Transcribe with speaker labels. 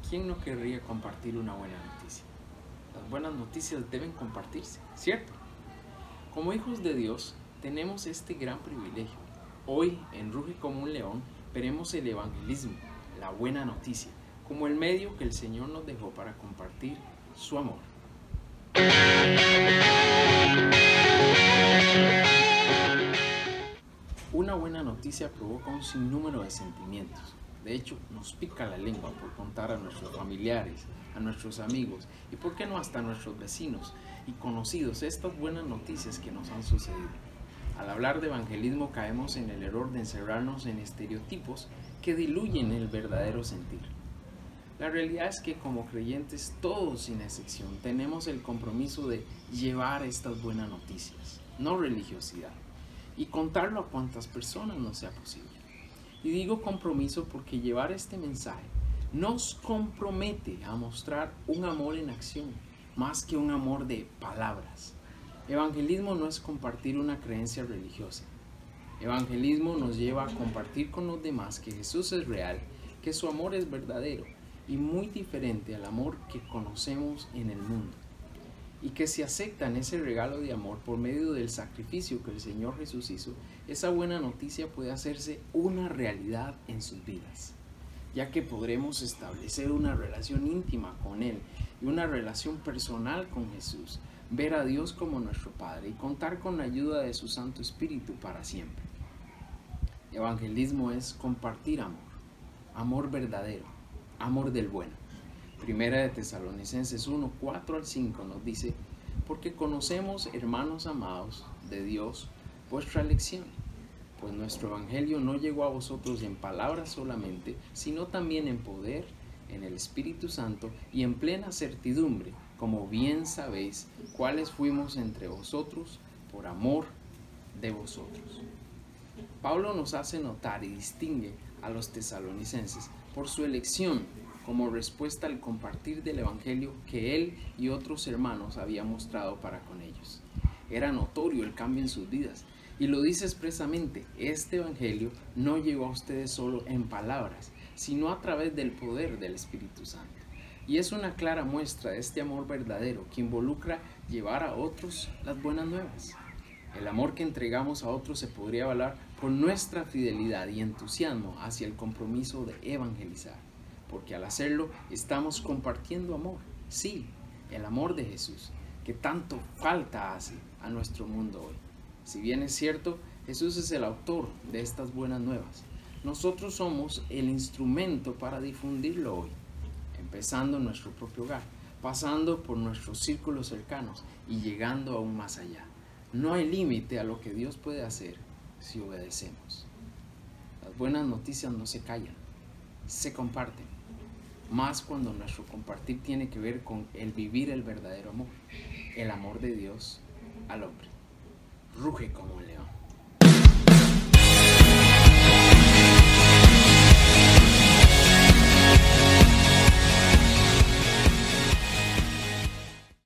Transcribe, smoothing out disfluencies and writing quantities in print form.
Speaker 1: ¿quién no querría compartir una buena noticia? Las buenas noticias deben compartirse, ¿cierto? Como hijos de Dios, tenemos este gran privilegio. Hoy, en Ruge como un león, veremos el evangelismo, la buena noticia, como el medio que el Señor nos dejó para compartir su amor. Una buena noticia provoca un sinnúmero de sentimientos. De hecho, nos pica la lengua por contar a nuestros familiares, a nuestros amigos y, por qué no, hasta a nuestros vecinos y conocidos estas buenas noticias que nos han sucedido. Al hablar de evangelismo caemos en el error de encerrarnos en estereotipos que diluyen el verdadero sentir. La realidad es que como creyentes, todos sin excepción, tenemos el compromiso de llevar estas buenas noticias, no religiosidad, y contarlo a cuantas personas nos sea posible. Y digo compromiso porque llevar este mensaje nos compromete a mostrar un amor en acción, más que un amor de palabras. Evangelismo no es compartir una creencia religiosa. Evangelismo nos lleva a compartir con los demás que Jesús es real, que su amor es verdadero y muy diferente al amor que conocemos en el mundo. Y que si aceptan ese regalo de amor por medio del sacrificio que el Señor Jesús hizo, esa buena noticia puede hacerse una realidad en sus vidas, ya que podremos establecer una relación íntima con Él y una relación personal con Jesús, ver a Dios como nuestro Padre y contar con la ayuda de su Santo Espíritu para siempre. Evangelismo es compartir amor, amor verdadero, amor del bueno. Primera de Tesalonicenses 1, 4 al 5 nos dice: porque conocemos, hermanos amados de Dios, vuestra elección, pues nuestro evangelio no llegó a vosotros en palabras solamente, sino también en poder, en el Espíritu Santo y en plena certidumbre, como bien sabéis cuáles fuimos entre vosotros por amor de vosotros. Pablo nos hace notar y distingue a los tesalonicenses por su elección como respuesta al compartir del evangelio que él y otros hermanos habían mostrado para con ellos. Era notorio el cambio en sus vidas, y lo dice expresamente: este evangelio no llegó a ustedes solo en palabras, sino a través del poder del Espíritu Santo. Y es una clara muestra de este amor verdadero que involucra llevar a otros las buenas nuevas. El amor que entregamos a otros se podría avalar por nuestra fidelidad y entusiasmo hacia el compromiso de evangelizar, porque al hacerlo estamos compartiendo amor, sí, el amor de Jesús, que tanto falta hace a nuestro mundo hoy. Si bien es cierto, Jesús es el autor de estas buenas nuevas, nosotros somos el instrumento para difundirlo hoy, empezando en nuestro propio hogar, pasando por nuestros círculos cercanos y llegando aún más allá. No hay límite a lo que Dios puede hacer si obedecemos. Las buenas noticias no se callan, se comparten, más cuando nuestro compartir tiene que ver con el vivir el verdadero amor, el amor de Dios al hombre. Ruge como un león.